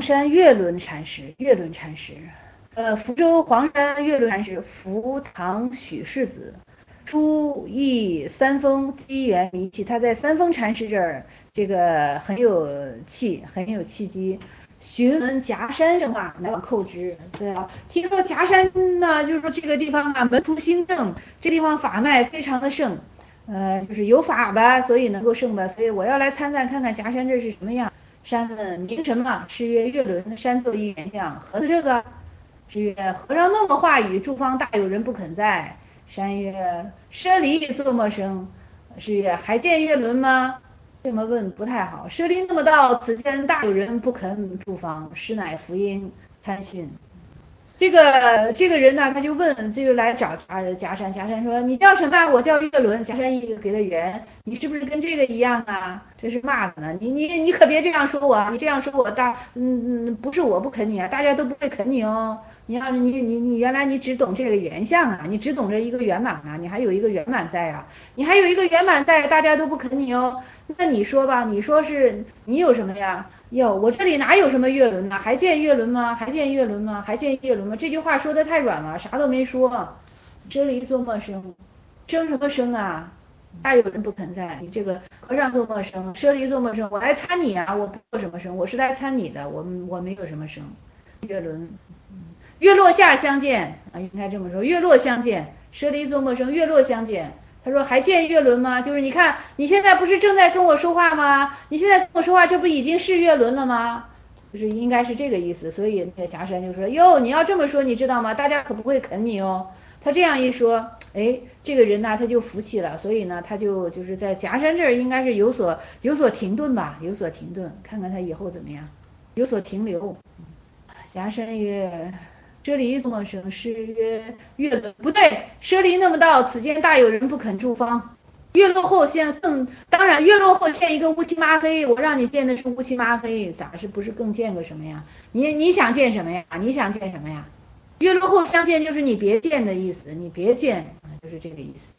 山月轮禅师，福州黄山月轮禅师，福唐许世子，初谥三峰，机缘离气。他在三峰禅师这儿，这个很有气机。寻闻夹山圣化，乃往叩之。对啊，听说夹山呢，就是说这个地方啊，门徒兴盛，这地方法脉非常的盛，就是有法吧，所以能够盛吧，所以我要来参赞看看夹山这是什么样。山问名什么？师曰月轮。山作一原相，何似这个？师曰：和尚那么话语，诸方大有人不肯在。山曰：舍离作么生？师曰：还见月轮吗？这么问不太好。舍离那么道，此间大有人不肯诸方，实乃福音参训。这个人呢，他就问，就来找夹山。夹山说：“你叫什么？我叫月轮。”夹山一给他圆，你是不是跟这个一样啊？这是骂他呢。你可别这样说我，你这样说我不是我不肯你啊，大家都不会肯你哦。你要是你原来你只懂这个原相啊，你只懂这一个圆满啊，你还有一个圆满在啊，你还有一个圆满在，大家都不肯你哦。那你说吧，你说是你有什么呀？哟，我这里哪有什么月轮呢？还见月轮吗？还见月轮吗？还见月轮吗？这句话说的太软了，啥都没说。这里做陌生，生什么生啊？大有人不肯在，你这个和尚做陌生，舍离做陌生，我来参你啊，我不做什么生，我是来参你的，我没有什么生。月轮，月落下相见啊，应该这么说，月落相见，舍离做陌生，月落相见。他说还见月轮吗？就是你看你现在不是正在跟我说话吗？你现在跟我说话，这不已经是月轮了吗？就是应该是这个意思。所以那个霞山就说：哟，你要这么说，你知道吗？大家可不会肯你哦。他这样一说，哎，这个人呢他就服气了，所以呢他就是在霞山这儿应该是有所停顿吧，有所停顿，看看他以后怎么样，有所停留。霞山曰：舍离作么生？师曰：月轮。不对，舍离那么道，此间大有人不肯助方。月落后当然月落后现一个乌漆麻黑，我让你见的是乌漆麻黑，咋是不是更见个什么呀？你想见什么呀？你想见什么呀？月落后相见就是你别见的意思，你别见，就是这个意思。